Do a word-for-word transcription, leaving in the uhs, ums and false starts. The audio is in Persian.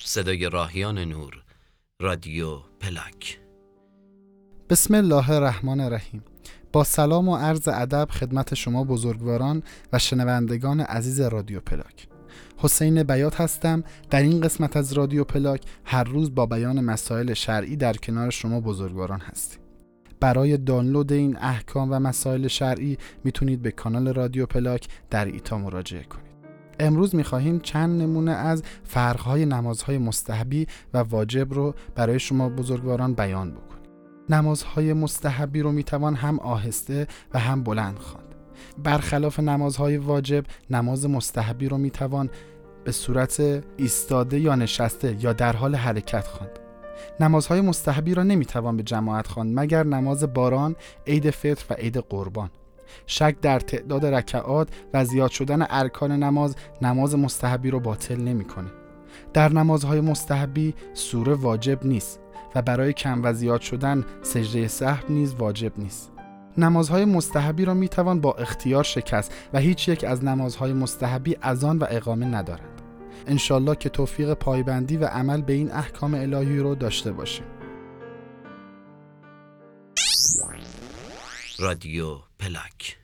صدای راهیان نور، رادیو پلاک. بسم الله الرحمن الرحیم. با سلام و عرض ادب خدمت شما بزرگواران و شنوندگان عزیز رادیو پلاک. حسین بیات هستم. در این قسمت از رادیو پلاک هر روز با بیان مسائل شرعی در کنار شما بزرگواران هستیم. برای دانلود این احکام و مسائل شرعی میتونید به کانال رادیو پلاک در ایتا مراجعه کنید. امروز میخواهیم چند نمونه از فرقهای نمازهای مستحبی و واجب رو برای شما بزرگواران بیان بکنیم. نمازهای مستحبی رو میتوان هم آهسته و هم بلند خواند. برخلاف نمازهای واجب، نماز مستحبی رو میتوان به صورت ایستاده یا نشسته یا در حال حرکت خواند. نمازهای مستحبی را نمیتوان به جماعت خواند مگر نماز باران، عید فطر و عید قربان. شک در تعداد رکعات و زیاد شدن ارکان نماز نماز مستحبی رو باطل نمیکنه. در نمازهای مستحبی سوره واجب نیست و برای کم و زیاد شدن سجده سهو نیز واجب نیست. نمازهای مستحبی را میتوان با اختیار شکست و هیچ یک از نمازهای مستحبی اذان و اقامه ندارند. انشالله که توفیق پایبندی و عمل به این احکام الهی رو داشته باشیم. رادیو پلاک.